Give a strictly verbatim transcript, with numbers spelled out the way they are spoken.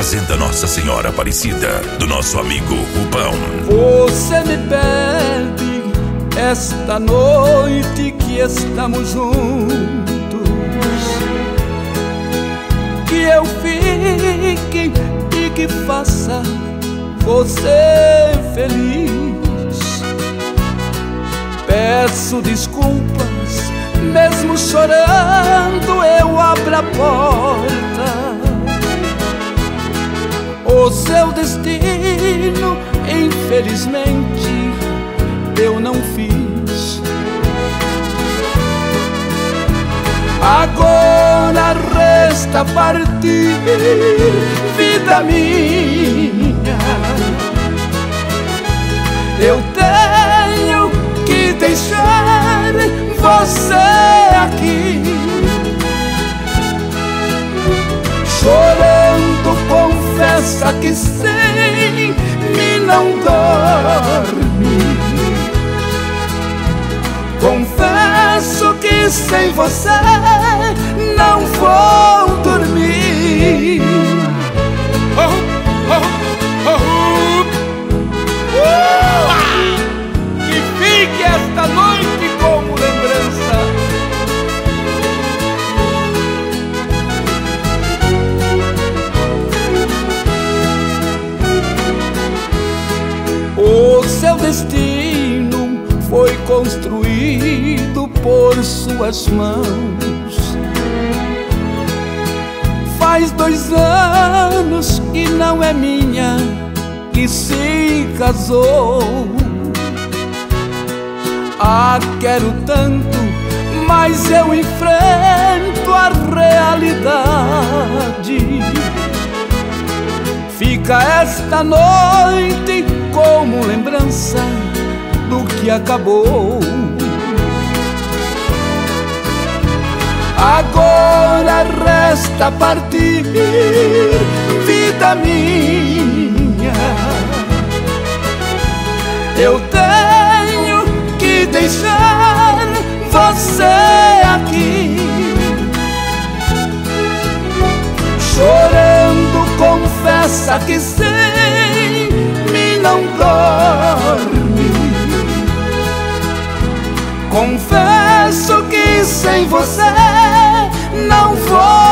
apresenta Nossa Senhora Aparecida, do nosso amigo Rubão. Você me pede esta noite que estamos juntos, que eu fique e que faça você feliz. Peço desculpas, mesmo chorando eu abro a porta. O seu destino, infelizmente, eu não fiz. Agora resta partir, vida minha. Eu tenho que deixar você aqui, chorando, confessa que sem mim não dorme. Confesso que sem você não vou dormir. Oh, oh, oh, uh! Que fique esta noite como lembrança. O seu destino foi construído por suas mãos. Faz dois anos que não é minha, que se casou. Ah, quero tanto, mas eu enfrento a realidade. Fica esta noite como lembrança do que acabou. Agora resta partir, vida minha. Eu tenho que deixar você aqui, chorando, confessa que sem mim não dorme. Confesso que sem você não vou